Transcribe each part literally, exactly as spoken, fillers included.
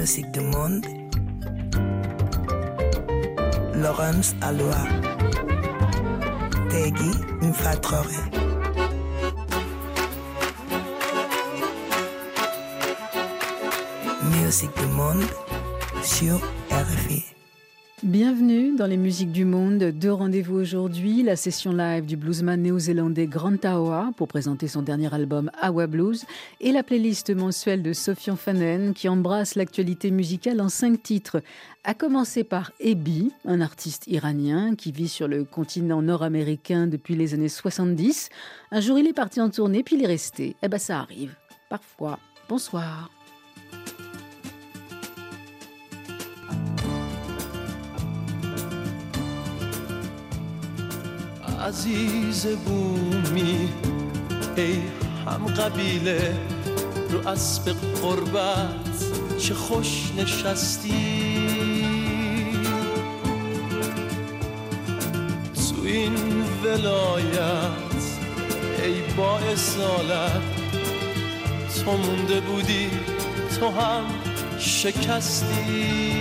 Musique du monde. Laurence Aloha. Tegui Mfatrore. Musique du monde sur R F I. Bienvenue dans les musiques du monde. Deux rendez-vous aujourd'hui. La session live du bluesman néo-zélandais Grant Aoa pour présenter son dernier album Awa Blues et la playlist mensuelle de Sofian Fanen qui embrasse l'actualité musicale en cinq titres. À commencer par Ebi, un artiste iranien qui vit sur le continent nord-américain depuis les années soixante-dix. Un jour il est parti en tournée puis il est resté. Eh ben ça arrive. Parfois. Bonsoir. عزیز بومی ای هم قبیله رو اسب قربت چه خوش نشستی تو این ولایت ای با اصالت تو مونده بودی تو هم شکستی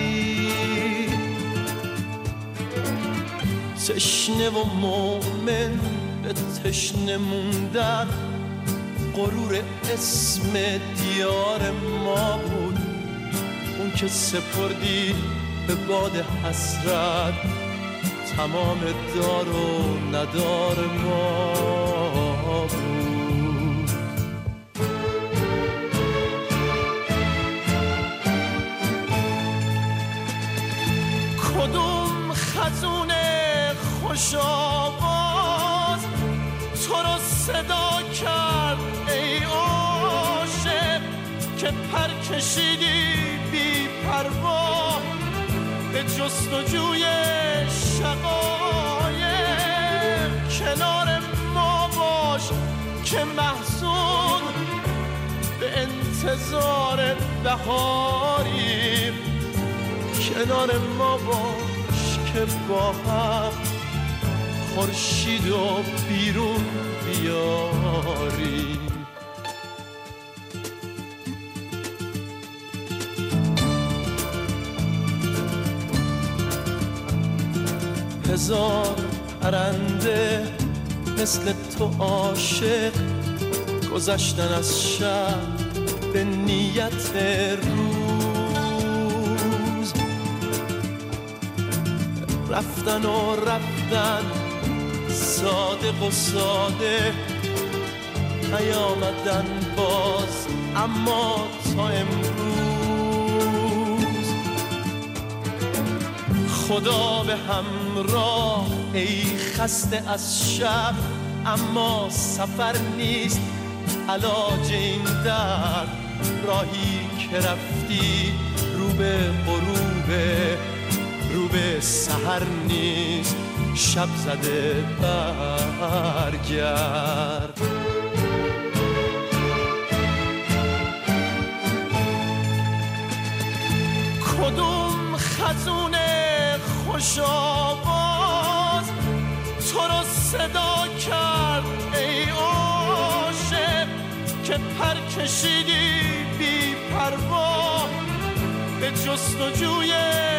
تشنه و مومن به تشنه موندن غرور اسم دیار ما بود اون که سپردی به باد حسرت تمام دار و ندار ما بود کدوم خزونه خوش آواز تو رو صدا کرد ای عاشق که پر کشیدی بی پروا به جستجوی شقایق کنار ما باش که محزون به انتظار بهاری کنار ما باش که با هم خورشید و بیرون بیاری هزار پرنده مثل تو عاشق گذشتن از شب به نیت روز رفتن و رفتن صادق و ساده نیامدن باز اما تا امروز خدا به همراه ای خسته از شب اما سفر نیست علاج این درد راهی که رفتی رو به غروبه رو به سحر نیست شب زده برگرد کدوم خزونه خوش آواز تو رو صدا کرد ای عاشق که پر کشیدی بی پروا به جستجوی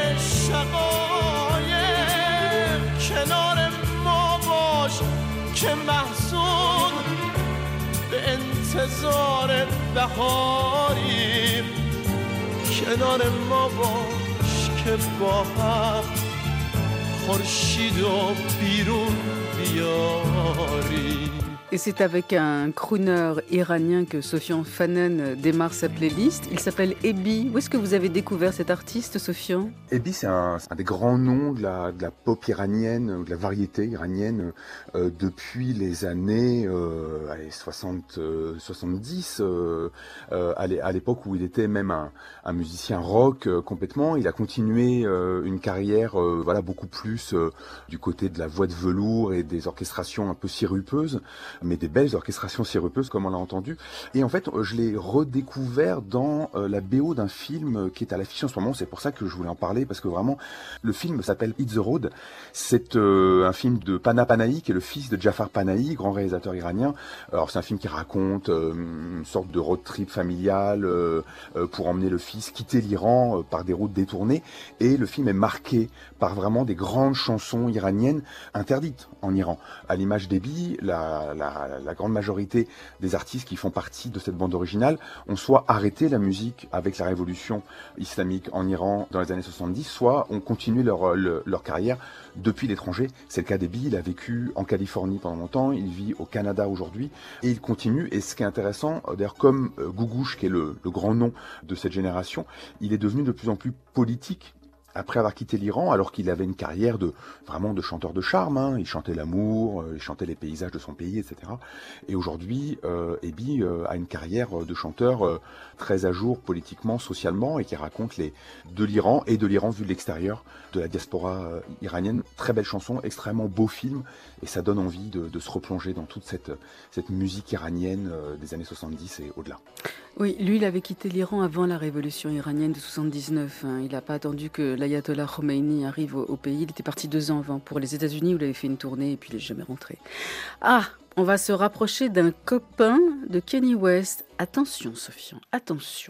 شقایق کنار ما باش که محزون به انتظار بهاری کنار ما باش که با هم خورشید و بیرون بیاری. Et c'est avec un crooner iranien que Sofian Fanen démarre sa playlist. Il s'appelle Ebi. Où est-ce que vous avez découvert cet artiste, Sofian ? Ebi, c'est un, un des grands noms de la, de la pop iranienne, de la variété iranienne, euh, depuis les années euh, allez, soixante, euh, soixante-dix, euh, euh, à l'époque où il était même un, un musicien rock euh, complètement. Il a continué euh, une carrière euh, voilà, beaucoup plus euh, du côté de la voix de velours et des orchestrations un peu sirupeuses. mais des belles orchestrations sirupeuses comme on l'a entendu. Et en fait, je l'ai redécouvert dans euh, la B O d'un film qui est à l'affiche en ce moment. C'est pour ça que je voulais en parler, parce que vraiment, le film s'appelle Hit the Road. C'est euh, un film de Pana Panahi, qui est le fils de Jafar Panahi, grand réalisateur iranien. Alors c'est un film qui raconte euh, une sorte de road trip familial euh, euh, pour emmener le fils quitter l'Iran euh, par des routes détournées. Et le film est marqué par vraiment des grandes chansons iraniennes interdites en Iran. À l'image d'Ebi, la, la, la grande majorité des artistes qui font partie de cette bande originale ont soit arrêté la musique avec la révolution islamique en Iran dans les années soixante-dix, soit ont continué leur, leur, leur carrière depuis l'étranger. C'est le cas d'Ebi, il a vécu en Californie pendant longtemps, il vit au Canada aujourd'hui et il continue. Et ce qui est intéressant, d'ailleurs comme Gougouche, qui est le, le grand nom de cette génération, il est devenu de plus en plus politique après avoir quitté l'Iran, alors qu'il avait une carrière de vraiment de chanteur de charme, hein. Il chantait l'amour, euh, il chantait les paysages de son pays, et cetera. Et aujourd'hui, euh, Ebi euh, a une carrière de chanteur euh, très à jour politiquement, socialement, et qui raconte les de l'Iran et de l'Iran vu de l'extérieur, de la diaspora euh, iranienne. Très belle chanson, extrêmement beau film, et ça donne envie de, de se replonger dans toute cette cette musique iranienne euh, des années soixante-dix et au-delà. Oui, lui, il avait quitté l'Iran avant la révolution iranienne de soixante-dix-neuf. Hein. Il n'a pas attendu que l'ayatollah Khomeini arrive au, au pays. Il était parti deux ans avant pour les États-Unis où il avait fait une tournée et puis il n'est jamais rentré. Ah, on va se rapprocher d'un copain de Kanye West. Attention, Sofian, attention.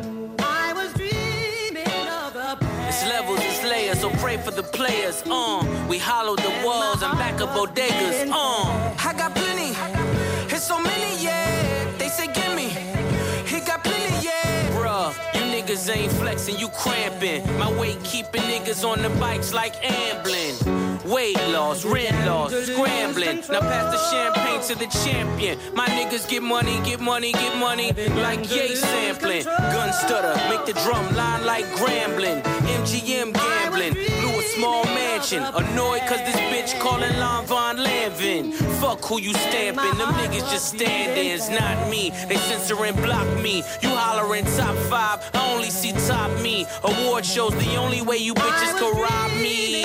It's levels, it's layers, so pray for the players. Uh, we hollow the walls and back up bodegas. Uh, I got plenty, it's so many, yeah. They say give me, he got plenty, yeah. Bruh, you niggas ain't flexing, you cramping. My weight keeping niggas on the bikes like ambling. Weight loss, rent loss, scrambling. Now pass the champagne to the champion. My niggas get money, get money, get money. Like yay sampling. Gun stutter, make the drum line like Grambling. M G M gambling, blew a small mansion. Annoyed cause this bitch calling Lon Von Lanvin. Fuck who you stamping, them niggas just stand-ins, not me. They censor and block me. You hollering top five, I only see top me. Award shows the only way you bitches can rob me.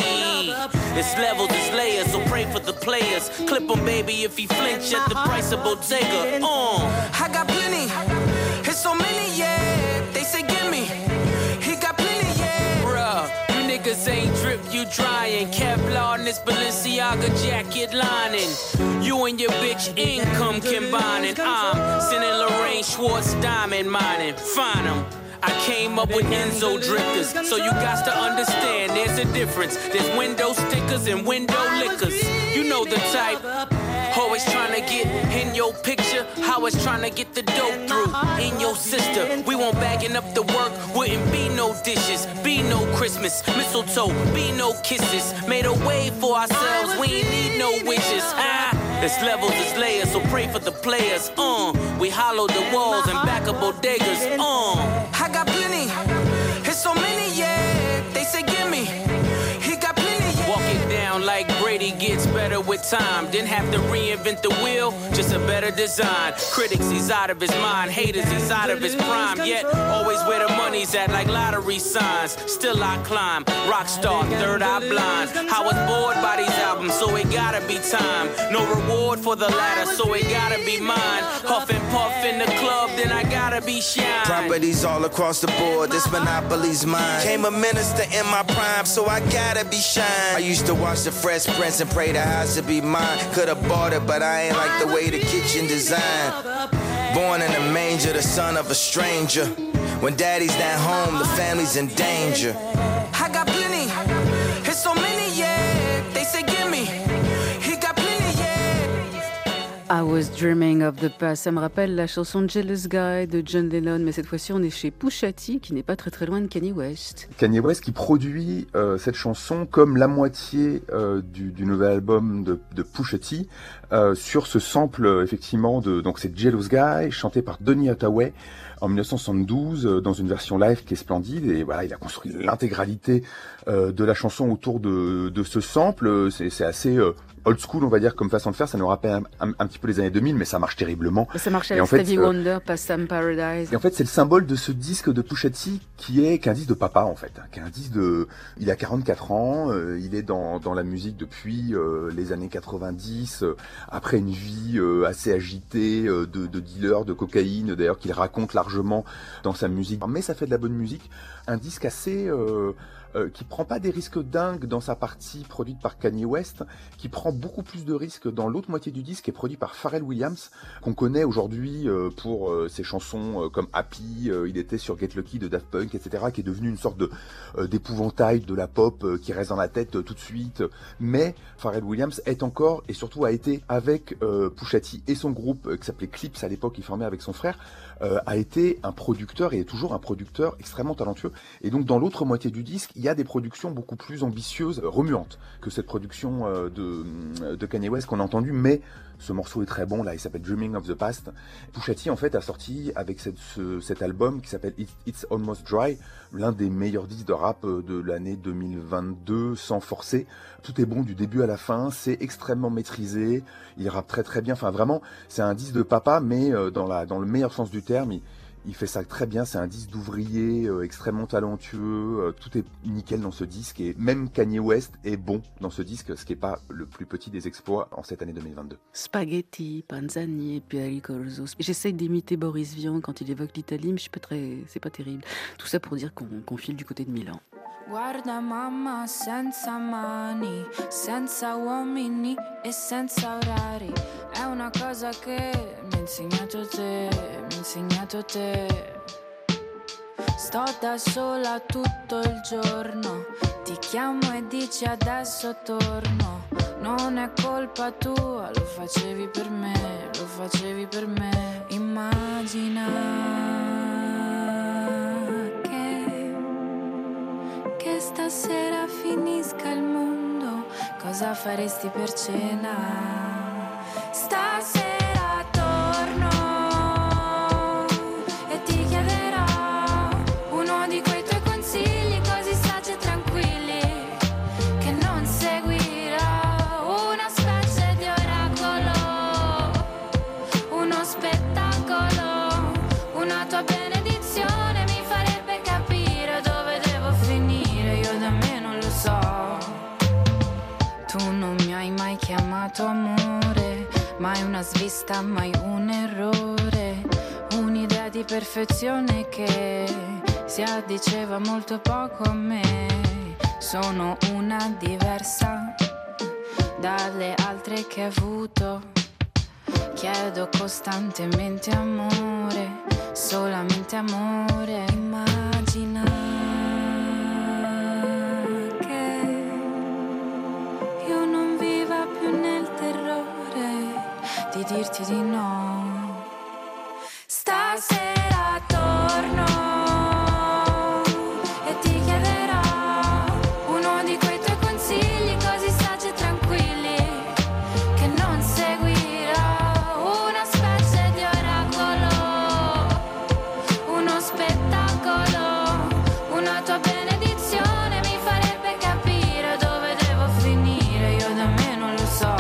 It's levels, it's layers, so pray for the players. Clip him, baby, if he flinch at the price of Bottega. Uh, I got plenty, it's so many, yeah. They say give me, he got plenty, yeah. Bruh, you niggas ain't drip, you drying. Kevlar in this Balenciaga jacket lining. You and your bitch income combining. I'm sending Lorraine Schwartz diamond mining. Find 'em. I came up with Enzo drifters, so you got to understand there's a difference. There's window stickers and window liquors. You know the type. Always trying to get in your picture, always trying to get the dope through. In your sister, we won't bagging up the work. Wouldn't be no dishes, be no Christmas. Mistletoe, be no kisses. Made a way for ourselves, we ain't need no wishes. Ah. It's levels, it's layers, so pray for the players. Uh, we hollow the walls and back up bodegas. Uh, I got plenty, it's so many, yeah. They say give me, he got plenty, yeah. Walk it down like Brady gets better with time. Didn't have to reinvent the wheel, just a better design. Critics, he's out of his mind. Haters, he's out of his prime. Yet, always where the money's at, like lottery signs. Still I climb, rock star, third eye blind. I was bored by these albums, so it gotta be time. No reward for the latter, so it gotta be mine. Huff and puff in the club, then I gotta be shine. Properties all across the board, this monopoly's mine. Came a minister in my prime, so I gotta be shine. I used to watch the Fresh Prince and pray the house to be mine. Could've bought it, but I ain't like the way the kitchen designed. Born in a manger, the son of a stranger. When daddy's not home, the family's in danger. I got plenty, it's so many, yeah. They say give me, he got plenty, yeah. I was dreaming of the past. Ça me rappelle la chanson Jealous Guy de John Lennon, mais cette fois-ci on est chez Pusha T, qui n'est pas très très loin de Kanye West. Kanye West qui produit euh, cette chanson comme la moitié euh, du, du nouvel album de, de Pusha T euh, sur ce sample euh, effectivement de donc c'est Jealous Guy chanté par Donny Hathaway en dix-neuf cent soixante-douze euh, dans une version live qui est splendide, et voilà, il a construit l'intégralité euh, de la chanson autour de, de ce sample. C'est, c'est assez euh, old school, on va dire, comme façon de faire. Ça nous rappelle un, un, un petit peu les années deux mille, mais ça marche terriblement. Ça marche et avec en fait, Stevie euh, Wonder, Pastime Paradise. Et en fait, c'est le symbole de ce disque de Pusha T qui est qu'un disque de papa, en fait. Qu'un disque de, il a quarante-quatre ans, euh, il est dans, dans la musique depuis euh, les années quatre-vingt-dix, euh, après une vie euh, assez agitée euh, de, de dealer, de cocaïne, d'ailleurs, qu'il raconte largement dans sa musique. Mais ça fait de la bonne musique. Un disque assez... Euh, Euh, qui prend pas des risques dingues dans sa partie produite par Kanye West, qui prend beaucoup plus de risques dans l'autre moitié du disque, qui est produit par Pharrell Williams, qu'on connaît aujourd'hui euh, pour euh, ses chansons euh, comme Happy, euh, il était sur Get Lucky de Daft Punk, et cetera, qui est devenu une sorte de euh, d'épouvantail de la pop euh, qui reste dans la tête euh, tout de suite. Mais Pharrell Williams est encore, et surtout a été avec euh, Pusha T et son groupe euh, qui s'appelait Clips à l'époque, il formait avec son frère, euh, a été un producteur et est toujours un producteur extrêmement talentueux. Et donc dans l'autre moitié du disque, il y a des productions beaucoup plus ambitieuses, remuantes, que cette production euh, de, de Kanye West qu'on a entendue, mais ce morceau est très bon, là, il s'appelle Dreaming of the Past. Pusha T, en fait, a sorti avec cette, ce, cet album qui s'appelle It's, It's Almost Dry, l'un des meilleurs disques de rap de l'année deux mille vingt-deux, sans forcer. Tout est bon du début à la fin, c'est extrêmement maîtrisé, il rappe très très bien, enfin vraiment, c'est un disque de papa, mais dans, la, dans le meilleur sens du terme, il, il fait ça très bien, c'est un disque d'ouvrier euh, extrêmement talentueux, euh, tout est nickel dans ce disque, et même Kanye West est bon dans ce disque, ce qui n'est pas le plus petit des exploits en cette année deux mille vingt-deux. Spaghetti, panzani et Pierre Corso. J'essaye d'imiter Boris Vian quand il évoque l'Italie, mais je suis pas très, c'est pas terrible. Tout ça pour dire qu'on, qu'on file du côté de Milan. Guarda mamma senza mani, senza uomini e senza orari. È una cosa che mi ha insegnato te, mi ha insegnato te. Sto da sola tutto il giorno, ti chiamo e dici adesso torno. Non è colpa tua, lo facevi per me, lo facevi per me. Immagina che stasera finisca il mondo, cosa faresti per cena? Stasera torno e ti chiederò uno di quei tuoi consigli così saggi e tranquilli, che non seguirò una specie di oracolo, uno spettacolo, una tua benedizione mi farebbe capire dove devo finire, io da me non lo so. Tu non mi hai mai chiamato amore, mai una svista, mai un errore, un'idea di perfezione che si addiceva molto poco a me. Sono una diversa dalle altre che hai avuto, chiedo costantemente amore, solamente amore. Immagina che io non viva più nel terrore di dirti di no. Stasera torno e ti chiederò uno di quei tuoi consigli così saggi e tranquilli, che non seguirò una specie di oracolo, uno spettacolo, una tua benedizione mi farebbe capire dove devo finire, io da me non lo so.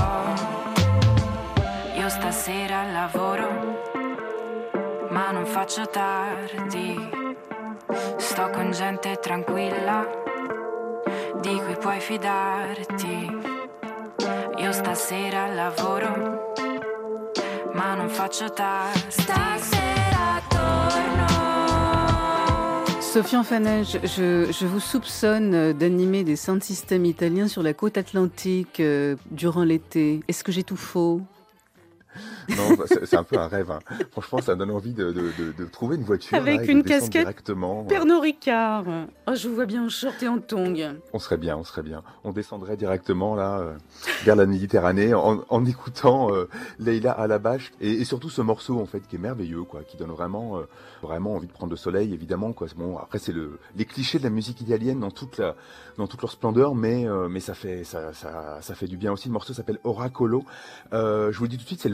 Io stasera lavoro, ma non faccio tardi, sto con gente tranquilla, di cui puoi fidarti. Io stasera lavoro, ma non faccio tardi, stasera torno. Sofiane Fanage, je, je vous soupçonne d'animer des sound systems italiens sur la côte atlantique euh, durant l'été. Est-ce que j'ai tout faux ? Non, c'est, c'est un peu un rêve. Hein. Franchement, ça donne envie de, de, de, de trouver une voiture avec là, et une de descendre casquette directement. Pernod Ricard. Oh, je vous vois bien en short et en tongs. On serait bien, on serait bien. On descendrait directement là euh, vers la Méditerranée en, en écoutant euh, Leila Alabash et, et surtout ce morceau en fait qui est merveilleux, quoi, qui donne vraiment, euh, vraiment envie de prendre le soleil, évidemment, quoi. Bon, après c'est le, les clichés de la musique italienne dans toute la, dans toute leur splendeur, mais, euh, mais ça fait, ça, ça, ça fait du bien aussi. Le morceau s'appelle Oracolo. Euh, je vous le dis tout de suite, c'est le, vraiment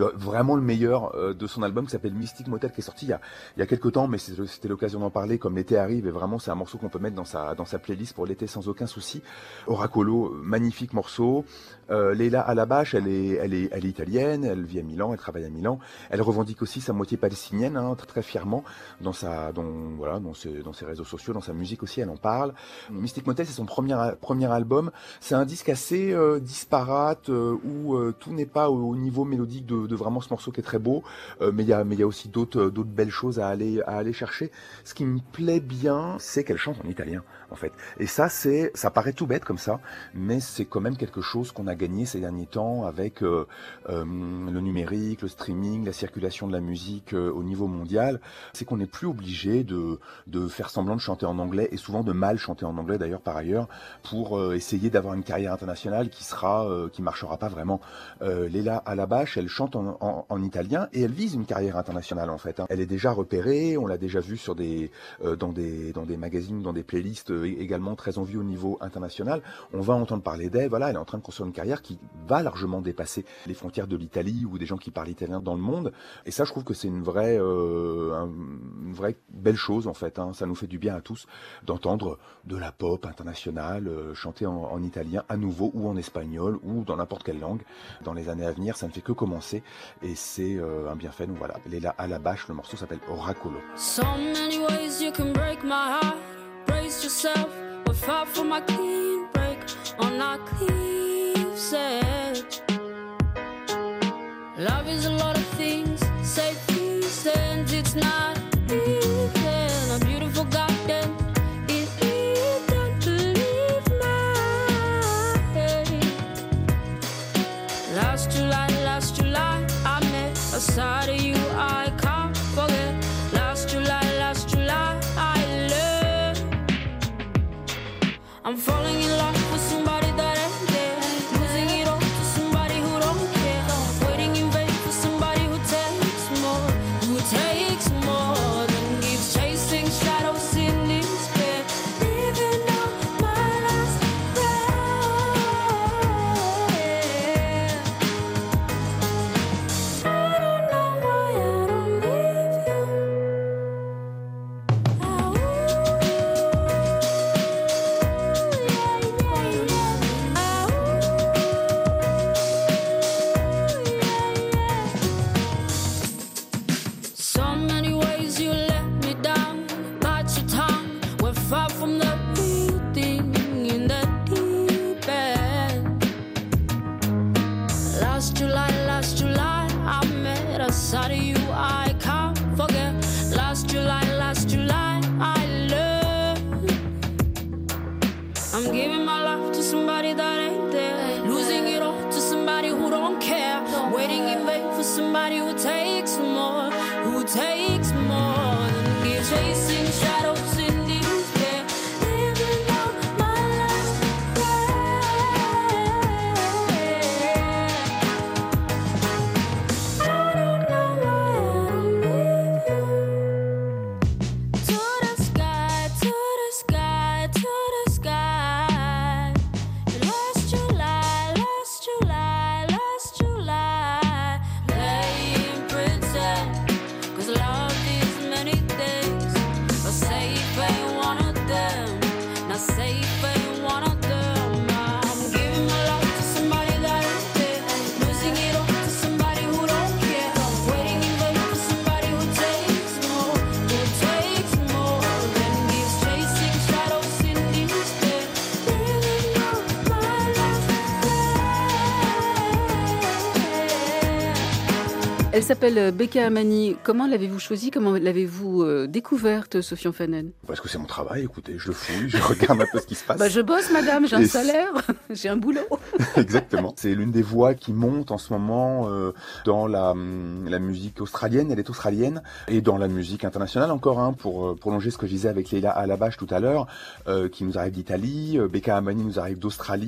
vraiment le meilleur euh, de son album qui s'appelle Mystic Motel, qui est sorti il y a, il y a quelques temps, mais c'était, c'était l'occasion d'en parler comme l'été arrive, et vraiment c'est un morceau qu'on peut mettre dans sa, dans sa playlist pour l'été sans aucun souci. Oracolo, magnifique morceau. Euh, Leila Alabache, elle est, elle est, elle est italienne, elle vit à Milan, elle travaille à Milan, elle revendique aussi sa moitié palestinienne, hein, très, très fièrement, dans sa, dans, voilà, dans ses, dans ses réseaux sociaux, dans sa musique aussi, elle en parle. Mystic Motel, c'est son premier, premier album, c'est un disque assez euh, disparate, euh, où euh, tout n'est pas au, au niveau mélodique de, de vraiment ce morceau qui est très beau, euh, mais il y a, mais il y a aussi d'autres, d'autres belles choses à aller, à aller chercher. Ce qui me plaît bien, c'est qu'elle chante en italien, en fait. Et ça, c'est, ça paraît tout bête comme ça, mais c'est quand même quelque chose qu'on a gagné ces derniers temps avec euh, euh, le numérique, le streaming, la circulation de la musique euh, au niveau mondial. C'est qu'on n'est plus obligé de, de faire semblant de chanter en anglais, et souvent de mal chanter en anglais d'ailleurs par ailleurs, pour euh, essayer d'avoir une carrière internationale qui sera, euh, qui marchera pas vraiment. Euh, Leila Alabache, elle chante en, en, en italien et elle vise une carrière internationale en fait. Hein. Elle est déjà repérée, on l'a déjà vue sur des, euh, dans des, dans des magazines, dans des playlists euh, également très en vue au niveau international. On va entendre parler d'elle. Voilà, elle est en train de construire une carrière qui va largement dépasser les frontières de l'Italie ou des gens qui parlent italien dans le monde. Et ça, je trouve que c'est une vraie, euh, un, une vraie belle chose en fait. Hein. Ça nous fait du bien à tous d'entendre de la pop internationale euh, chantée en, en italien à nouveau, ou en espagnol, ou dans n'importe quelle langue. Dans les années à venir, ça ne fait que commencer et c'est euh, un bienfait. Donc voilà, Leila Alabache, le morceau s'appelle Oracolo. So many ways you can break my heart. Brace yourself, we're far from my clean break on our cliff's edge. Love is a lot of things, say things and it's not even a beautiful garden. It isn't to leave my head. Last July, last July, I met a side of you I can't forget. Last July, last July, I learned I'm falling in love with somebody that ain't there, losing it all to somebody who don't care, waiting in vain for somebody who takes more, who takes more than keeps chasing shadows in despair, living out my last breath. I don't know why I don't leave you. Oh, so many ways you let me down, bite your tongue. We're far from the real thing in the deep end. Last July, last July, I met a side of you I can't forget. Last July, last July, I learned I'm giving my life to somebody that ain't there, losing it all to somebody who don't care, waiting in vain for somebody who takes more, who takes more than gives, chasing shadows in despair, living out my last breath. I don't know why I don't leave you. To the sky, to the sky, to the sky. Last July, last July, last July. Playing pretend, 'cause love is many things, but safe ain't one of them. Not safe ain't one of them. I'm giving my love to somebody that ain't there, losing it all to somebody who don't care, waiting in vain for somebody who takes more, who takes more than gives, chasing shadows in despair, living out my last breath. Elle s'appelle Beka Amani. Comment l'avez-vous choisie? Comment l'avez-vous euh, découverte, Sofian Fanen? Parce que c'est mon travail, écoutez, je le fouille, je regarde un peu ce qui se passe. Bah, je bosse, madame, j'ai un Et salaire, j'ai un boulot. Exactement. C'est l'une des voix qui monte en ce moment euh, dans la, la musique australienne, elle est australienne, et dans la musique internationale encore, hein, pour euh, prolonger ce que je disais avec Leila Alabache tout à l'heure, euh, qui nous arrive d'Italie, euh, Beka Amani nous arrive d'Australie.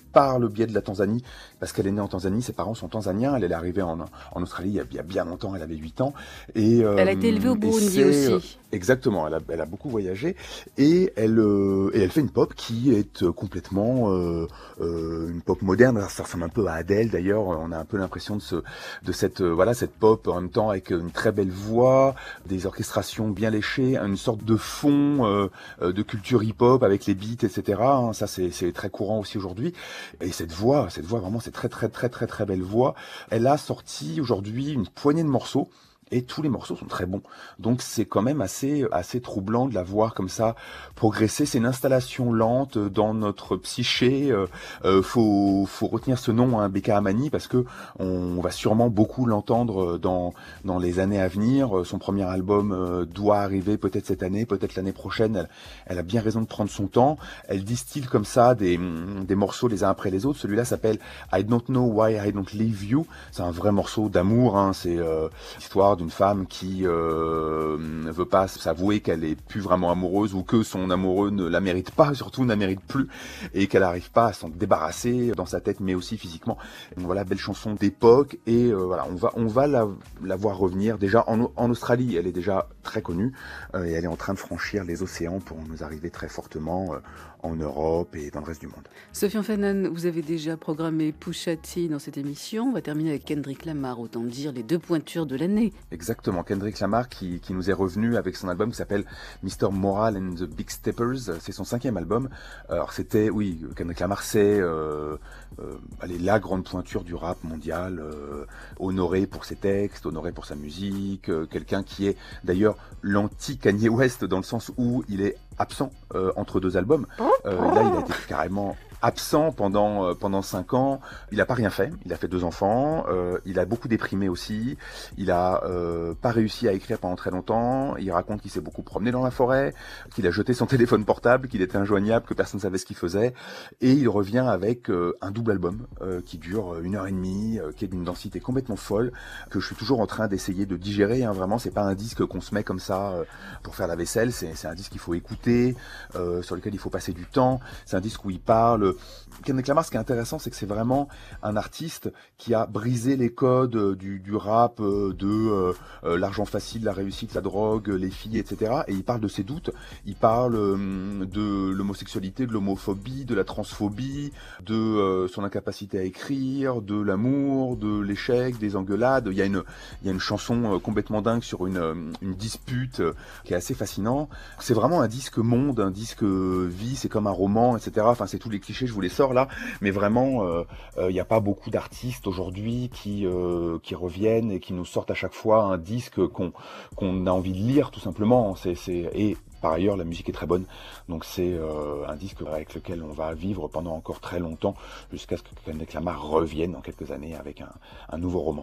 par le biais de la Tanzanie, parce qu'elle est née en Tanzanie, ses parents sont tanzaniens, elle est arrivée en, en Australie il y, a, il y a bien longtemps, elle avait huit ans. Et, euh, elle a été élevée au Burundi aussi. Exactement, elle a, elle a beaucoup voyagé et elle, euh, et elle fait une pop qui est euh, complètement euh, euh, une pop moderne. Ça ressemble un peu à Adele d'ailleurs. On a un peu l'impression de, ce, de cette, euh, voilà, cette pop en même temps avec une très belle voix, des orchestrations bien léchées, une sorte de fond euh, de culture hip-hop avec les beats, et cetera. Ça c'est, c'est très courant aussi aujourd'hui. Et cette voix, cette voix vraiment, c'est très très très très très belle voix. Elle a sorti aujourd'hui une poignée de morceaux. Et tous les morceaux sont très bons. Donc c'est quand même assez assez troublant de la voir comme ça progresser. C'est une installation lente dans notre psyché. Euh, euh, faut faut retenir ce nom, hein, Beka Amani, parce que on va sûrement beaucoup l'entendre dans dans les années à venir. Son premier album euh, doit arriver peut-être cette année, peut-être l'année prochaine. Elle, elle a bien raison de prendre son temps. Elle distille comme ça des des morceaux les uns après les autres. Celui-là s'appelle I Don't Know Why I Don't Leave You. C'est un vrai morceau d'amour. Hein. C'est euh, l'histoire d'une femme qui euh, ne veut pas s'avouer qu'elle est plus vraiment amoureuse ou que son amoureux ne la mérite pas, surtout ne la mérite plus, et qu'elle n'arrive pas à s'en débarrasser dans sa tête mais aussi physiquement. Donc voilà, belle chanson d'époque et euh, voilà, on va on va la, la voir revenir. Déjà en, en Australie, elle est déjà très connue euh, et elle est en train de franchir les océans pour nous arriver très fortement euh, en Europe et dans le reste du monde. Sofiane Fanane, vous avez déjà programmé Pusha T dans cette émission. On va terminer avec Kendrick Lamar, autant dire les deux pointures de l'année. Exactement, Kendrick Lamar qui, qui nous est revenu avec son album qui s'appelle mister Moral and the Big Steppers. C'est son cinquième album. Alors c'était, oui, Kendrick Lamar c'est euh, euh, allez, la grande pointure du rap mondial, euh, honoré pour ses textes, honoré pour sa musique, euh, quelqu'un qui est d'ailleurs l'anti-Kanye West dans le sens où il est absent euh, entre deux albums. Euh, là, il a été carrément absent pendant euh, pendant cinq ans. Il a pas rien fait. Il a fait deux enfants. Euh, il a beaucoup déprimé aussi. Il a euh, pas réussi à écrire pendant très longtemps. Il raconte qu'il s'est beaucoup promené dans la forêt, qu'il a jeté son téléphone portable, qu'il était injoignable, que personne ne savait ce qu'il faisait. Et il revient avec euh, un double album euh, qui dure une heure et demie, euh, qui est d'une densité complètement folle, que je suis toujours en train d'essayer de digérer. Hein, vraiment, c'est pas un disque qu'on se met comme ça euh, pour faire la vaisselle. C'est, c'est un disque qu'il faut écouter, euh, sur lequel il faut passer du temps. C'est un disque où il parle. Kendrick Lamar, ce qui est intéressant, c'est que c'est vraiment un artiste qui a brisé les codes du, du rap, de euh, l'argent facile, la réussite, la drogue, les filles, et cetera. Et il parle de ses doutes, il parle euh, de l'homosexualité, de l'homophobie, de la transphobie, de euh, son incapacité à écrire, de l'amour, de l'échec, des engueulades. Il y a une, il y a une chanson euh, complètement dingue sur une, une dispute euh, qui est assez fascinant. C'est vraiment un disque monde, un disque vie, c'est comme un roman, et cetera. Enfin, c'est tous les clichés, je vous les sors là, mais vraiment, il euh, n'y euh, a pas beaucoup d'artistes aujourd'hui qui euh, qui reviennent et qui nous sortent à chaque fois un disque qu'on qu'on a envie de lire tout simplement. C'est c'est et par ailleurs, la musique est très bonne, donc c'est euh, un disque avec lequel on va vivre pendant encore très longtemps, jusqu'à ce que Kendrick Lamar revienne dans quelques années avec un, un nouveau roman.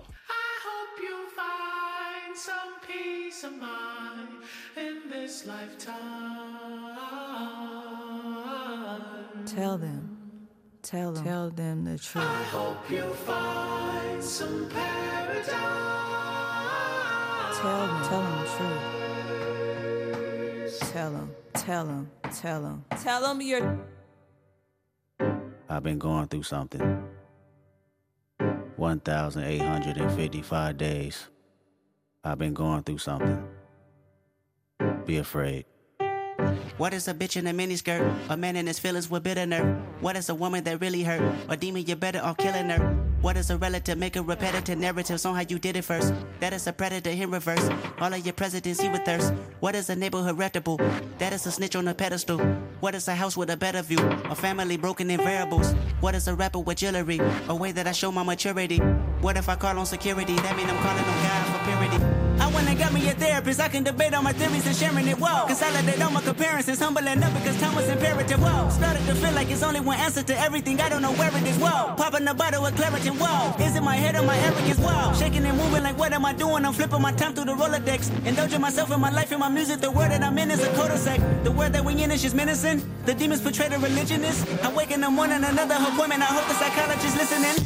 Tell them, tell them, tell them the truth. I hope you find some paradise. Tell them, tell them the truth. Tell them, tell them, tell them, tell them you're. I've been going through something. one thousand eight hundred fifty-five days. I've been going through something. Be afraid. What is a bitch in a miniskirt? A man in his feelings with bitter nerve. What is a woman that really hurt? A demon, you're better off killing her. What is a relative? Make a repetitive narratives on how you did it first. That is a predator in reverse. All of your presidents he with thirst. What is a neighborhood reputable? That is a snitch on a pedestal. What is a house with a better view? A family broken in variables. What is a rapper with jewelry? A way that I show my maturity. What if I call on security? That mean I'm calling on God for purity. I went and got me a therapist. I can debate on my theories and sharing it. Whoa. Consolidate all my comparisons. Humbling up because time was imperative. Whoa. Started to feel like it's only one answer to everything. I don't know where it is. Whoa. Popping a bottle with Claritin. Whoa. Is it my head or my arrogance? Whoa. Shaking and moving like what am I doing? I'm flipping my time through the Rolodex. Indulging myself in my life and my music. The world that I'm in is a cul-de-sac. The world that we in is just menacing. The demons portray the religionists. I wake in the morning, another appointment. I hope the psychologist listening.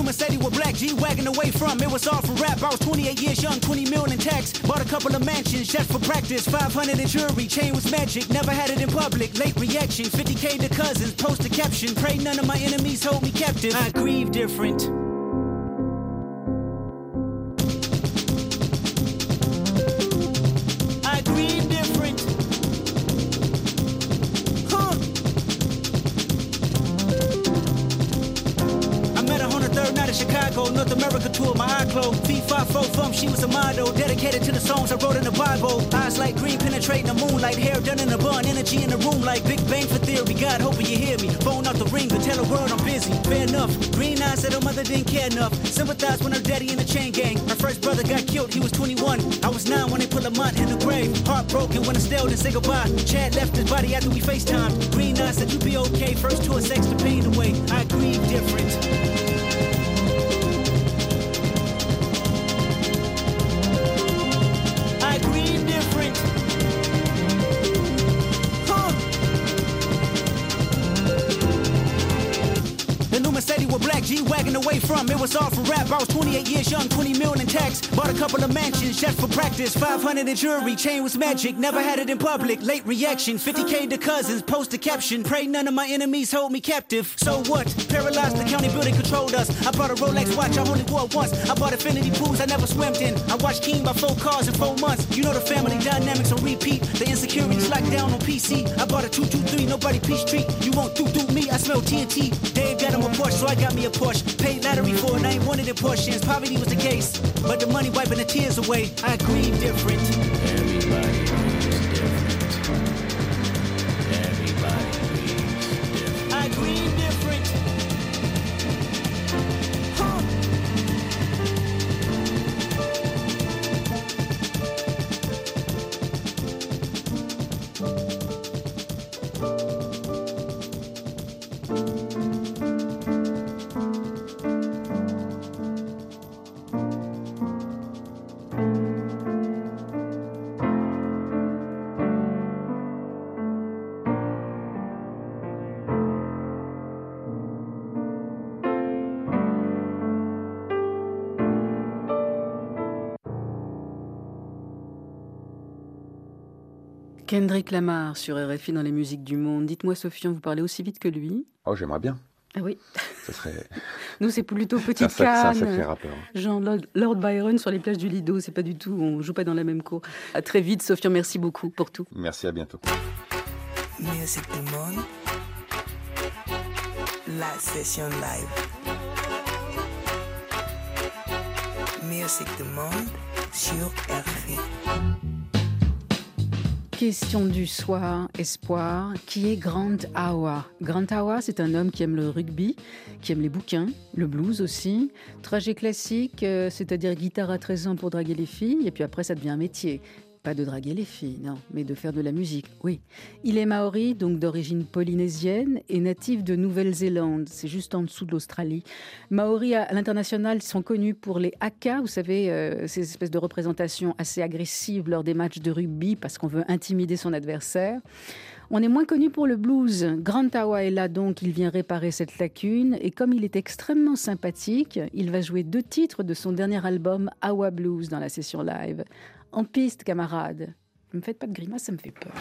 new Mercedes with black G-Wagon away from. It was all for rap. I was twenty-eight years young, twenty mil in tax. Bought a couple of mansions just for practice. five hundred in jewelry, chain was magic. Never had it in public. Late reaction, fifty K to cousins. Post a caption. Pray none of my enemies hold me captive. I grieve different. I grieve different. Huh. I met her on the third night of Chicago, North America tour, my eye closed. Feet five four from, she was a model, dedicated to the songs I wrote in the Bible. Eyes like green, penetrating the moonlight, hair done in a bun, energy in the room like Big Bang for theory. God, hoping you hear me. Phone out the ring to tell the world I'm busy. Fair enough. Green eyes said her mother didn't care enough. Sympathized when her daddy in the chain gang. Her first brother got killed, he was twenty-one. I was nine when they put Lamont in the grave. Heartbroken when Estelle didn't say goodbye. Chad left his body after we FaceTimed. Green eyes said you be okay. First tour sex the pain away. I grieve different. I grieve different. Huh. The new Mercedes with black G-Wagon away from. It was all for rap. I was twenty-eight years young, twenty mil in tax. Bought a couple of mansions just for practice. five hundred in jewelry, chain was magic. Never had it in public. Late reaction, fifty K to cousins. Post a caption. Pray none of my enemies hold me captive. So what? Paralyzed, the county building controlled us. I bought a Rolex watch, I only wore it once. I bought infinity pools I never swam in. I watched King by four cars in four months. You know the family dynamics on repeat. The insecurities locked down on P C. I bought a two two three, nobody peace treat. You won't do do me, I smell T N T. Dave got him a Porsche, so I got me a Porsche. Paid lottery for it, I ain't wanted in portions. Poverty was the case, but the money wiping the tears away. I grieve different. Everybody grieves different. Everybody grieves different. I grieve different. Huh. Kendrick Lamar sur R F I dans les musiques du monde. Dites-moi, Sofiane, vous parlez aussi vite que lui? Oh, j'aimerais bien. Ah oui. Ça serait... Nous, c'est plutôt C'est un, petite sac, c'est un canne. sacré rappeur. Genre Lord, Lord Byron sur les plages du Lido. C'est pas du tout, on joue pas dans la même cour. À très vite, Sofiane, merci beaucoup pour tout. Merci, à bientôt. Musique du monde. La session live. Musique du monde sur R F I. Question du soir, espoir, qui est Grant Awa? Grant Awa, c'est un homme qui aime le rugby, qui aime les bouquins, le blues aussi. Trajet classique, euh, c'est-à-dire guitare à treize ans pour draguer les filles, et puis après ça devient un métier. Pas de draguer les filles, non, mais de faire de la musique, oui. Il est maori, donc d'origine polynésienne, et natif de Nouvelle-Zélande, c'est juste en dessous de l'Australie. Maori à l'international sont connus pour les haka, vous savez, euh, ces espèces de représentations assez agressives lors des matchs de rugby, parce qu'on veut intimider son adversaire. On est moins connu pour le blues. Grant Awa est là donc, il vient réparer cette lacune. Et comme il est extrêmement sympathique, il va jouer deux titres de son dernier album Awa Blues dans la session live. En piste, camarades. Ne me faites pas de grimace, ça me fait peur.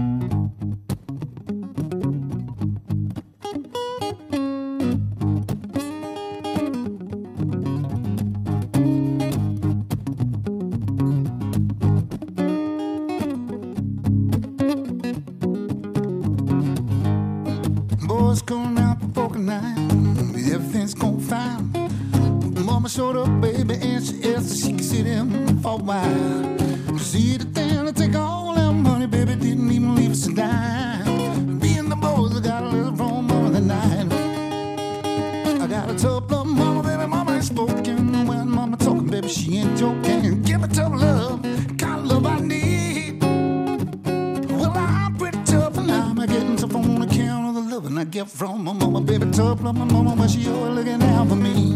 Boys going out for poker night, everything's going fine. Mama showed up, baby, and she asked if she could sit in for a while. See the thing to take all that money, baby, didn't even leave us a dime. Being the boys, I got a little from mama that night. I got a tough love, mama, baby, mama ain't spoken. When mama talking, baby, she ain't joking. Give me tough love, kind of love I need. Well, I'm pretty tough, and I'm getting tough on account of the loving I get from my mama, baby, tough love, my mama, but she always looking out for me.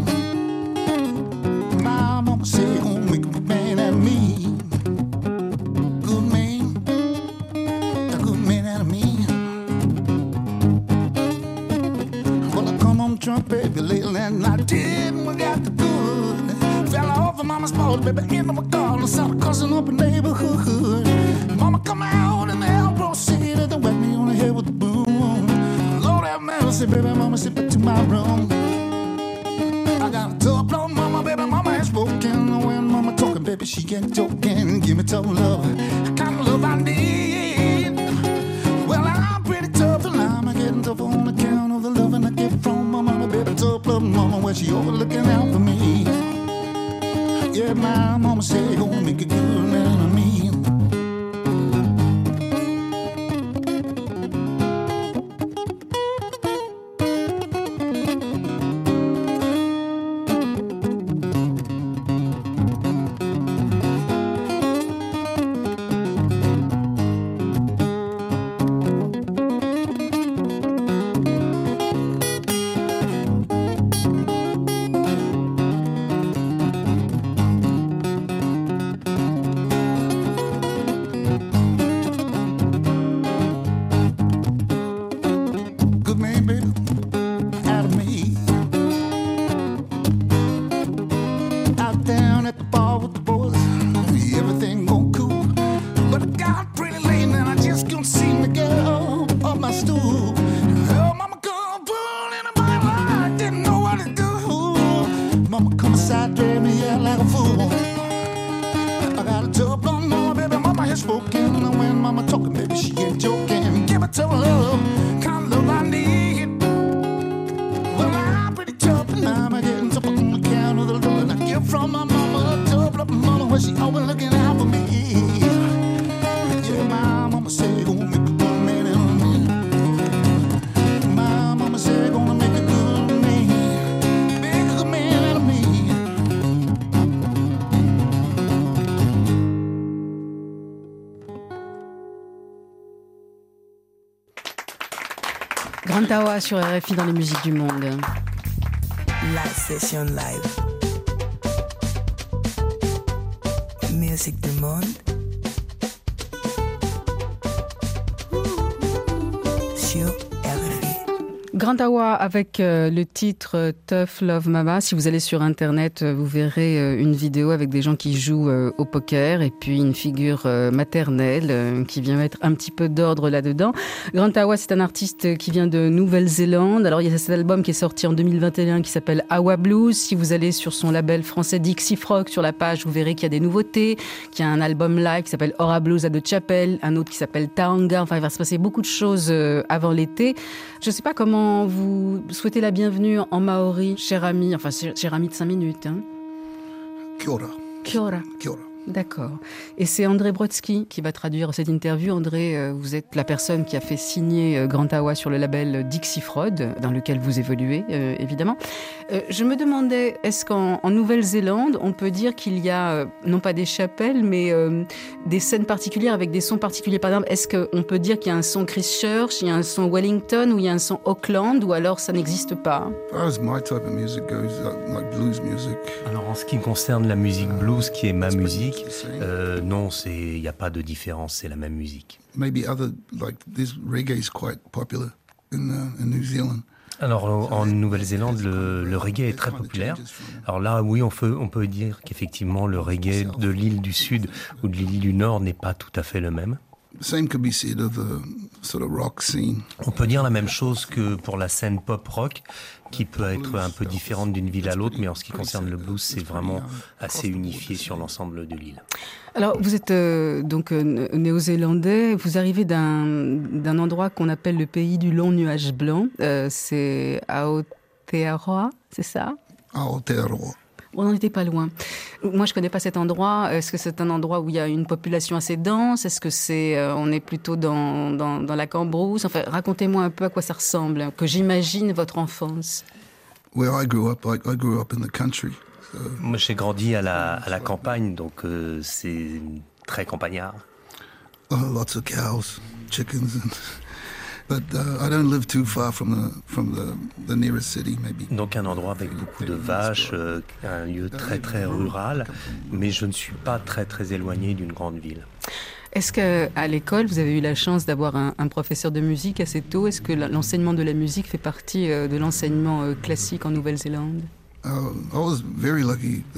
My mama say, gonna make a man out of me. Good man, a good man out of me. Well, I come home drunk, baby, late that night. Didn't baby, end of my garden, started crossing up a neighborhood. Mama come out in the elbow seat and whack me on the head with the boom. Lord have mercy, baby, mama, sit back to my room. I got a tough love, mama, baby, mama has spoken. When mama talking, baby, she ain't joking. Give me tough love, the kind of love I need. Well, I'm pretty tough and I'm getting tough on account of the loving I get from my mama, baby, tough love, mama, where she over looking out for me. Yeah, my mama said, gonna make a good man of me. Granta sur R F I dans les musiques du monde. La session live. Musique du monde. Sur R F I. Granta avec euh, le titre euh, Tough Love Mama. Si vous allez sur internet, euh, vous verrez euh, une vidéo avec des gens qui jouent euh, au poker et puis une figure euh, maternelle euh, qui vient mettre un petit peu d'ordre là-dedans. Granta, c'est un artiste qui vient de Nouvelle-Zélande. Alors il y a cet album qui est sorti en deux mille vingt et un qui s'appelle Awa Blues. Si vous allez sur son label français Dixie Frog, sur la page, vous verrez qu'il y a des nouveautés, qu'il y a un album live qui s'appelle Aura Blues à De Chapelle, un autre qui s'appelle Taonga. Enfin, il va se passer beaucoup de choses euh, avant l'été. Je ne sais pas comment vous souhaitez la bienvenue en maori, cher ami, enfin cher ami de cinq minutes. Hein. Kia ora. Kia ora. Kia ora. D'accord. Et c'est André Brodsky qui va traduire cette interview. André, euh, vous êtes la personne qui a fait signer euh, Granta sur le label Dixie Frog, dans lequel vous évoluez, euh, évidemment. Euh, je me demandais, est-ce qu'en en Nouvelle-Zélande, on peut dire qu'il y a, euh, non pas des chapelles, mais euh, des scènes particulières avec des sons particuliers? Par exemple, est-ce qu'on peut dire qu'il y a un son Christchurch, il y a un son Wellington, ou il y a un son Auckland, ou alors ça n'existe pas? As my type of music goes, like blues music. Alors en ce qui concerne la musique blues, qui est ma musique, Euh, non, il n'y a pas de différence, c'est la même musique. Maybe other, like this reggae is quite popular in, uh, in New Zealand. Alors en Nouvelle-Zélande, le, le reggae est très populaire. Alors là, oui, on peut, on peut dire qu'effectivement le reggae de l'île du Sud ou de l'île du Nord n'est pas tout à fait le même. Same could be said of the sort of rock scene. On peut dire la même chose que pour la scène pop-rock, qui peut être un peu différente d'une ville à l'autre, mais en ce qui concerne le blues, c'est vraiment assez unifié sur l'ensemble de l'île. Alors, vous êtes euh, donc euh, néo-zélandais, vous arrivez d'un, d'un endroit qu'on appelle le pays du long nuage blanc, euh, c'est Aotearoa, c'est ça? Aotearoa. On n'en était pas loin. Moi, je connais pas cet endroit. Est-ce que c'est un endroit où il y a une population assez dense? Est-ce que c'est, euh, on est plutôt dans, dans, dans la cambrousse? Enfin, racontez-moi un peu à quoi ça ressemble, que j'imagine votre enfance. Where I grew up, I, I grew up in the country. So. Moi, j'ai grandi à la, à la campagne, donc euh, c'est très campagnard. Uh, lots of cows, chickens and... But uh, I don't live too far from the from the, the nearest city, maybe. Donc un endroit avec beaucoup de vaches, euh, un lieu très très rural, mais je ne suis pas très très éloigné d'une grande ville. Est-ce qu'à l'école, vous avez eu la chance d'avoir un, un professeur de musique assez tôt? Est-ce que l'enseignement de la musique fait partie de l'enseignement classique en Nouvelle-Zélande? Uh, I was very lucky. The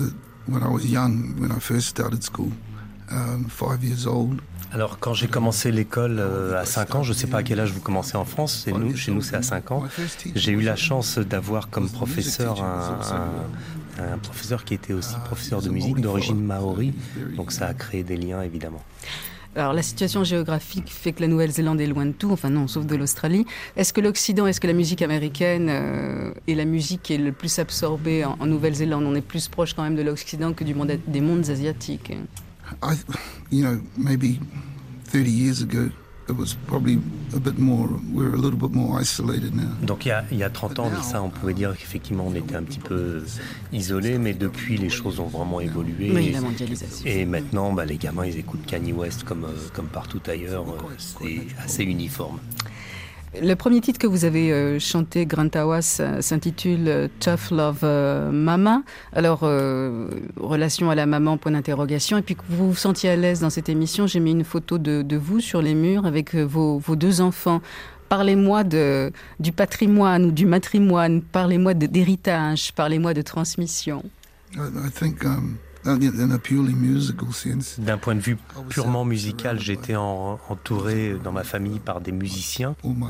when I was young, when I first started school, um, five years old. Alors, quand j'ai commencé l'école euh, à cinq ans, je ne sais pas à quel âge vous commencez en France, c'est nous, chez nous c'est à cinq ans, j'ai eu la chance d'avoir comme professeur un, un, un professeur qui était aussi professeur de musique d'origine maori, donc ça a créé des liens évidemment. Alors la situation géographique fait que la Nouvelle-Zélande est loin de tout, enfin non, sauf de l'Australie. Est-ce que l'Occident, est-ce que la musique américaine euh, est la musique qui est le plus absorbée en, en Nouvelle-Zélande? On est plus proche quand même de l'Occident que du monde, des mondes asiatiques. I, you know, maybe thirty years ago, it was probably a bit more, we're a little bit more isolated now. Donc il y a, il y a trente ans de ça, on pouvait dire qu'effectivement on était un petit peu isolés, mais depuis les choses ont vraiment évolué. Oui, la mondialisation. Et maintenant, bah, les gamins, ils écoutent Kanye West comme, euh, comme partout ailleurs, euh, c'est assez uniforme. Le premier titre que vous avez euh, chanté, Grantawa, s'intitule euh, Tough Love euh, Mama. Alors, euh, relation à la maman, point d'interrogation. Et puis que vous vous sentiez à l'aise dans cette émission, j'ai mis une photo de, de vous sur les murs avec euh, vos, vos deux enfants. Parlez-moi de, du patrimoine ou du matrimoine, parlez-moi de, d'héritage, parlez-moi de transmission. I, I think, um, in a purely musical sense. D'un point de vue purement musical, j'étais en, entouré dans ma famille par des musiciens.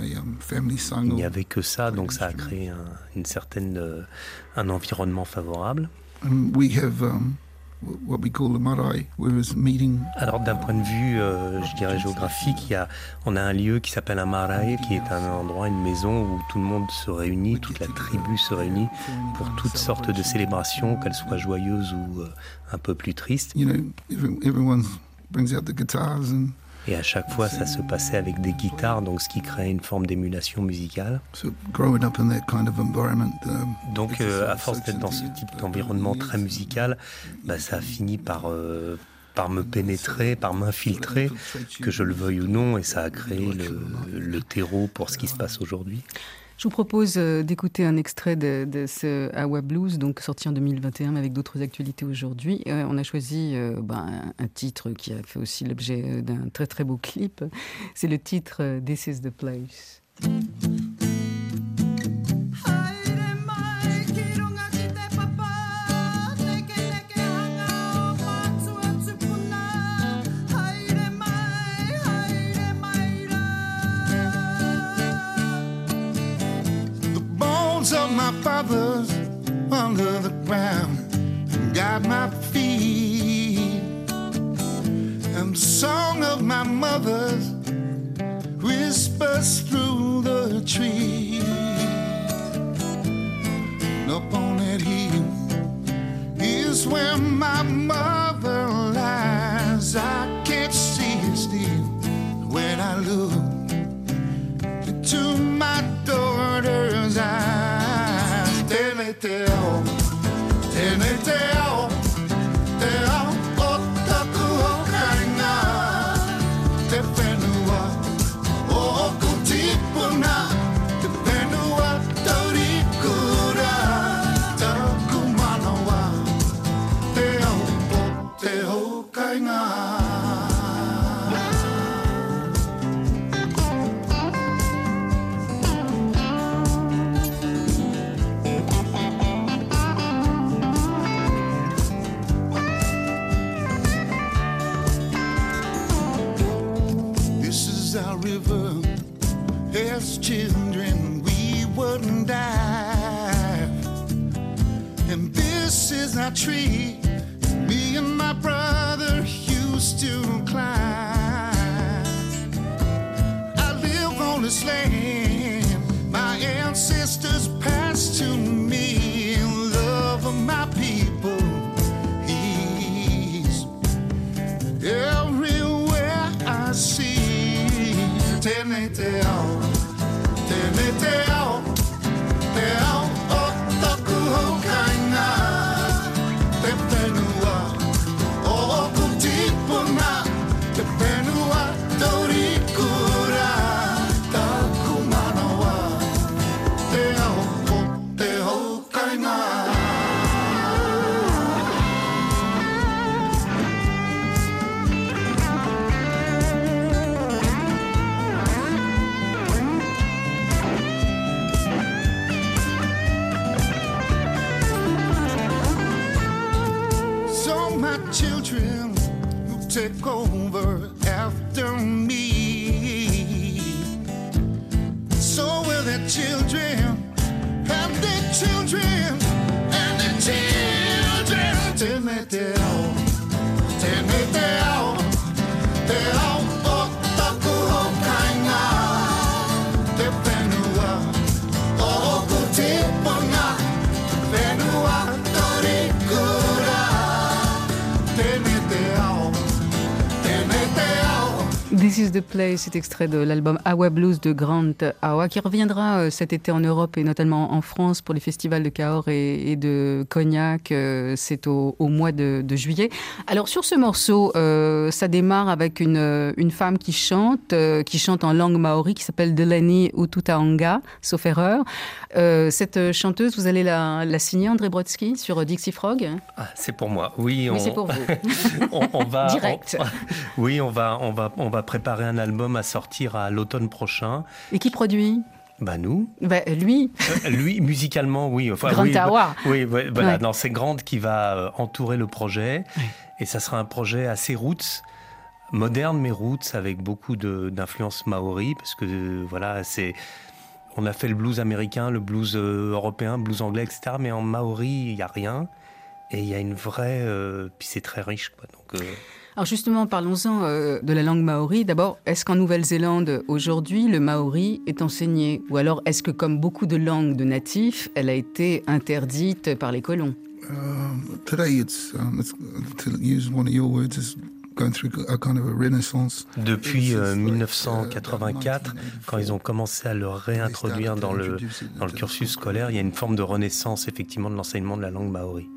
Il n'y avait que ça, donc ça a créé un, une certaine, euh, un environnement favorable. And we have, um, what we call the marae, where is meeting. Alors d'un point de vue, euh, je dirais géographique, il y a, on a un lieu qui s'appelle un marae, qui est un endroit, une maison où tout le monde se réunit, toute la tribu se réunit pour toutes sortes de célébrations, qu'elles soient joyeuses ou euh, un peu plus tristes. You know, everyone brings out the guitars and Et à chaque fois, ça se passait avec des guitares, donc ce qui crée une forme d'émulation musicale. So growing up in that kind of environment, um, donc, euh, à force d'être dans ce type d'environnement très musical, bah, ça a fini par, euh, par me pénétrer, par m'infiltrer, que je le veuille ou non, et ça a créé le, le terreau pour ce qui se passe aujourd'hui. Je vous propose d'écouter un extrait de, de ce Awa Blues, donc sorti en deux mille vingt et un, avec d'autres actualités aujourd'hui. Euh, on a choisi euh, ben, un, un titre qui a fait aussi l'objet d'un très très beau clip. C'est le titre This is the Place. Of my fathers under the ground got my feet, and the song of my mother's whispers through the trees. And up on that hill is where my mother lies. I can't see her still when I look into my daughter's eyes. Tell, tell me, tell, tell, otaku hokaina, te whenua, o kutipuna, te whenua taurikura, taku manawa, te au, te hokaina. As children, we wouldn't die. And this is our tree, me and my brother used to climb. I live on this land my ancestors passed to me. Love of my people is everywhere I see. Tell me, tell, tell me, tell, tell, otaku hokaina, te whenua, o kutipuna, te whenua taurikura, taku manawa, te au, te hokaina. children who take over after me. So will their children have their children and their children. Tell me down, tell me down, down. This is the Place, cet extrait de l'album Awa Blues de Grant Awa, qui reviendra cet été en Europe et notamment en France pour les festivals de Cahors et, et de Cognac. C'est au, au mois de, de juillet. Alors sur ce morceau, euh, ça démarre avec une, une femme qui chante, euh, qui chante en langue maori, qui s'appelle Delaney Ututaanga, sauf erreur. Euh, cette chanteuse, vous allez la, la signer, André Brodsky, sur Dixie Frog? Ah, c'est pour moi, oui. On... Oui, c'est pour vous. on, on va, Direct. On... Oui, on va, on va, on va préparer un album à sortir à l'automne prochain. Et qui produit? Bah nous. Bah lui. Euh, lui, musicalement, oui. Enfin, Grant oui, Awa. Oui, oui, voilà. Ouais. Non, c'est Grant qui va euh, entourer le projet. Oui. Et ça sera un projet assez roots, moderne mais roots, avec beaucoup de, d'influence maori, parce que euh, voilà, c'est... On a fait le blues américain, le blues euh, européen, le blues anglais, et cetera. Mais en maori, il n'y a rien. Et il y a une vraie... Euh, puis c'est très riche, quoi. Donc... Euh... Alors justement, parlons-en euh, de la langue maori. D'abord, est-ce qu'en Nouvelle-Zélande, aujourd'hui, le maori est enseigné? Ou alors, est-ce que, comme beaucoup de langues de natifs, elle a été interdite par les colons? Um, today, it's, um, it's, to use one of your words, it's going through a kind of a renaissance. Depuis euh, dix-neuf cent quatre-vingt-quatre, quand ils ont commencé à le réintroduire dans le, dans le cursus scolaire, il y a une forme de renaissance, effectivement, de l'enseignement de la langue maori.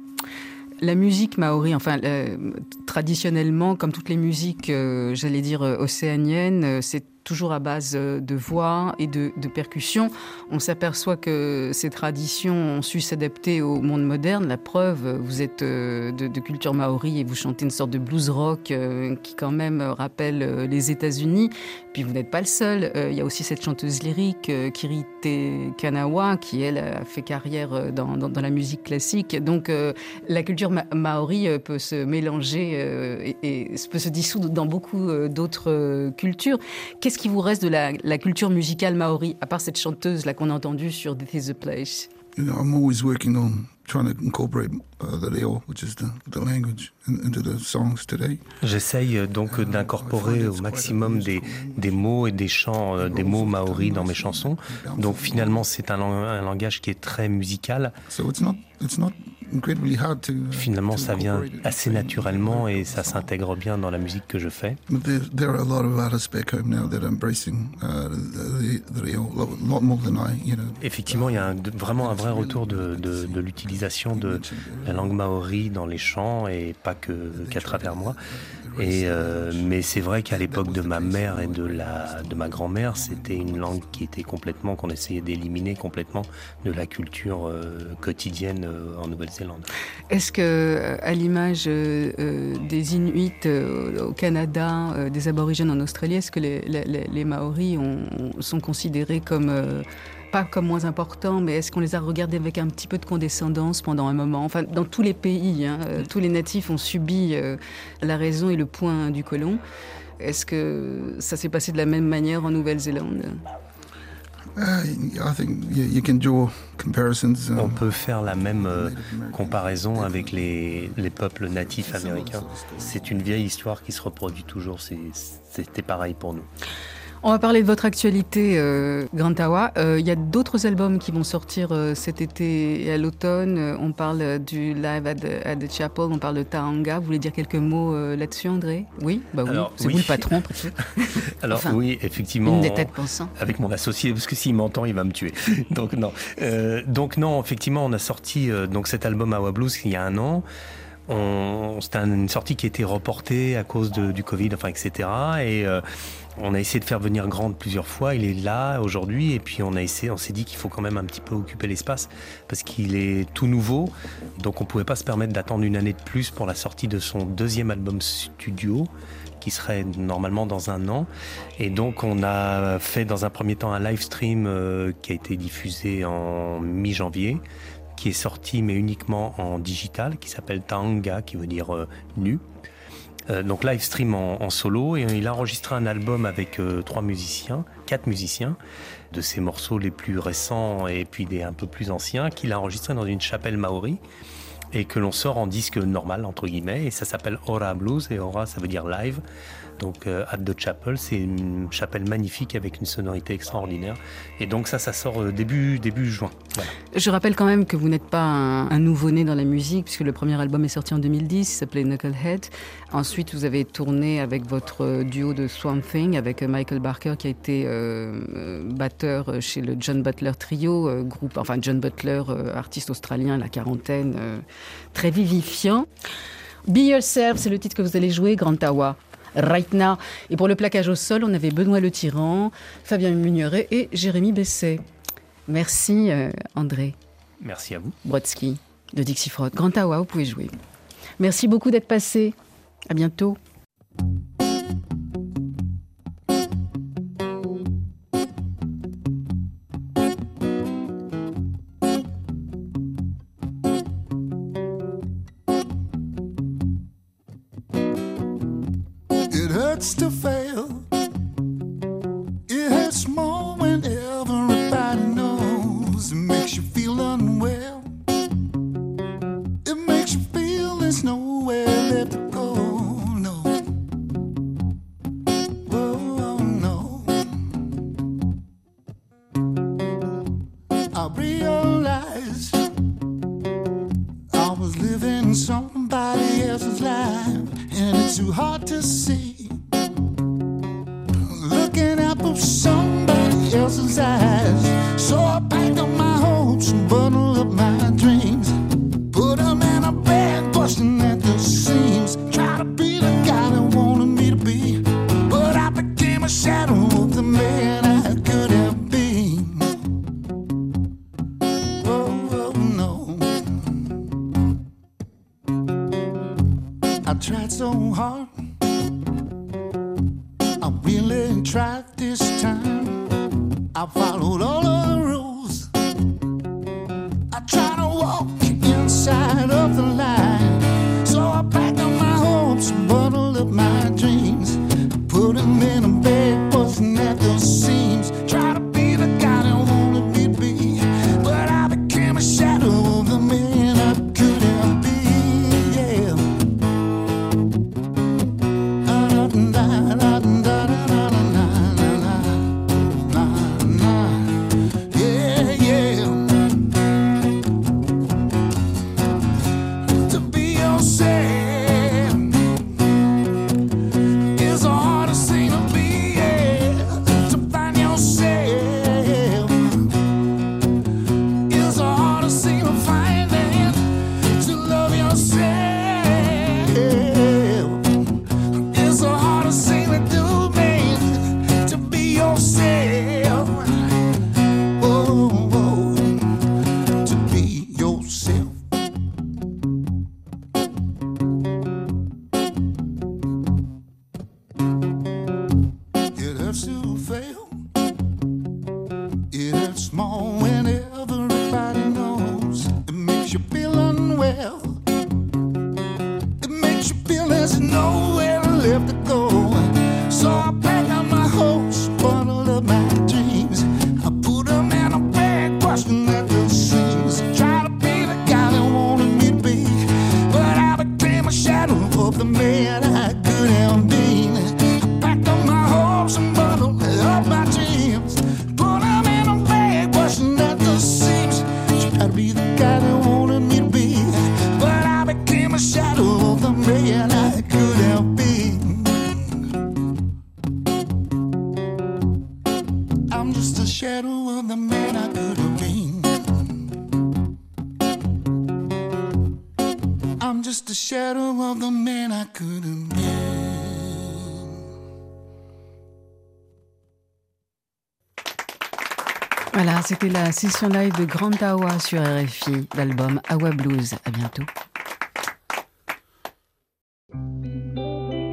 La musique maori, enfin, euh, traditionnellement, comme toutes les musiques, euh, j'allais dire, euh, océaniennes, euh, c'est toujours à base de voix et de, de percussions. On s'aperçoit que ces traditions ont su s'adapter au monde moderne. La preuve, vous êtes de, de culture maori et vous chantez une sorte de blues rock qui quand même rappelle les États-Unis. Puis vous n'êtes pas le seul. Il y a aussi cette chanteuse lyrique, Kirite Kanawa, qui elle a fait carrière dans, dans, dans la musique classique. Donc la culture ma- maori peut se mélanger et, et peut se dissoudre dans beaucoup d'autres cultures. Qu'est-ce qui vous reste de la, la culture musicale maori, à part cette chanteuse là qu'on a entendue sur This is the Place? You know, I'm always working on trying to incorporate uh, the reo, which is the, the language, into the songs today. J'essaye donc d'incorporer au maximum des, des mots et des chants, euh, des mots maoris dans mes chansons. Donc finalement, c'est un, un langage qui est très musical. So it's not, it's not incredibly hard to, uh, finalement, to ça vient assez naturellement et ça s'intègre bien dans la musique que je fais. But there, there are a lot of artists back home now that are embracing uh, the, the reo, a lot more than I, you know. Effectivement, il y a un, vraiment un vrai retour de, de, de l'utilisation de la langue maori dans les chants et pas que qu'à travers moi. Et euh, mais c'est vrai qu'à l'époque de ma mère et de la de ma grand-mère, c'était une langue qui était complètement qu'on essayait d'éliminer complètement de la culture euh, quotidienne euh, en Nouvelle-Zélande. Est-ce que, à l'image euh, des Inuits euh, au Canada, euh, des Aborigènes en Australie, est-ce que les, les, les Maoris ont, sont considérés comme euh, pas comme moins importants, mais est-ce qu'on les a regardés avec un petit peu de condescendance pendant un moment? Enfin, dans tous les pays, hein, euh, tous les natifs ont subi euh, la raison et le poing du colon. Est-ce que ça s'est passé de la même manière en Nouvelle-Zélande? Uh, I think you, you can draw comparisons. Um, On peut faire la même euh, comparaison avec les, les peuples natifs américains. C'est une vieille histoire qui se reproduit toujours. C'est, c'était pareil pour nous. On va parler de votre actualité, euh, Grant Awa. Il euh, y a d'autres albums qui vont sortir euh, cet été et à l'automne. Euh, on parle du Live at the, at the Chapel, on parle de Taanga. Vous voulez dire quelques mots euh, là-dessus, André? Oui, bah oui. Alors, c'est oui. vous le patron, peut-être. Alors enfin, oui, effectivement. Une des têtes pensantes. Avec mon associé, parce que s'il m'entend, il va me tuer. donc non. Euh, donc non, effectivement, on a sorti euh, donc cet album Awa Blues il y a un an. On, c'était une sortie qui a été reportée à cause de, du Covid, enfin, et cetera. Et euh, on a essayé de faire venir Grant plusieurs fois. Il est là aujourd'hui, et puis on a essayé, on s'est dit qu'il faut quand même un petit peu occuper l'espace parce qu'il est tout nouveau. Donc on pouvait pas se permettre d'attendre une année de plus pour la sortie de son deuxième album studio, qui serait normalement dans un an. Et donc on a fait dans un premier temps un live stream euh, qui a été diffusé en mi-janvier, qui est sorti mais uniquement en digital, qui s'appelle Taanga, qui veut dire euh, nu. Euh, donc live stream en, en solo, et il a enregistré un album avec euh, trois musiciens, quatre musiciens, de ses morceaux les plus récents et puis des un peu plus anciens, qu'il a enregistré dans une chapelle maori et que l'on sort en disque normal, entre guillemets, et ça s'appelle Ora Blues, et Ora ça veut dire live. Donc euh, at the Chapel, c'est une chapelle magnifique avec une sonorité extraordinaire. Et donc ça, ça sort euh, début, début juin. Voilà. Je rappelle quand même que vous n'êtes pas un, un nouveau-né dans la musique, puisque le premier album est sorti en deux mille dix, il s'appelait Knucklehead. Ensuite, vous avez tourné avec votre duo de Swamp Thing, avec Michael Barker, qui a été euh, batteur chez le John Butler Trio, euh, groupe, enfin John Butler, euh, artiste australien, la quarantaine, euh, très vivifiant. Be Yourself, c'est le titre que vous allez jouer, Grand Tawa. Right now. Et pour le plaquage au sol, on avait Benoît Le Tyran, Fabien Mugneret et Jérémy Besset. Merci euh, André. Merci à vous. Brodsky de Dixie Frog. Grand Tawa, vous pouvez jouer. Merci beaucoup d'être passé. À bientôt. It hurts to fail. It hurts more when everybody knows. It makes you feel unwell. It makes you feel there's nowhere left to go. No. Oh, no. I realized I was living somebody else's life, and it's too hard to see. Looking out for somebody else's eyes. So I packed up my hopes and bundled up my dreams. Put them in a bag, busting at the seams. Try to be the guy that wanted me to be, but I became a shadow of the man I could have been. Oh, oh no. I tried so hard, I really tried this time. I followed all the rules. I tried to walk inside of the line. So I packed up my hopes, bundled up my dreams. Put them in a bag, busting at the seams. Try to be the guy that wanted me to be, but I became a shadow of the man I could have been. Yeah. Yeah, yeah. To be yourself is the hardest thing to be, yeah. To find yourself is the hardest thing to find, and to love yourself is the hardest thing to do, man. To be yourself, oh, oh, to be yourself. It hurts to fail. It hurts more when everybody knows. It makes you feel unwell. It makes you feel there's nowhere left to go. So I packed up my hopes, bundled up my dreams. I put them in a bag, busting at the seams. Try to be the guy that wanted me to be, but I became a shadow of the man I could have been. I packed up my hopes and bundled up my dreams. Put them in a bag, busting at the seams. Try to be the guy that wanted me to be, but I became a shadow of the man I could have been. I'm just a shadow of the man I could have been. I'm just a shadow of the man I could have been. Voilà, c'était la session live de Grand Tawa sur R F I, l'album Awa Blues. À bientôt.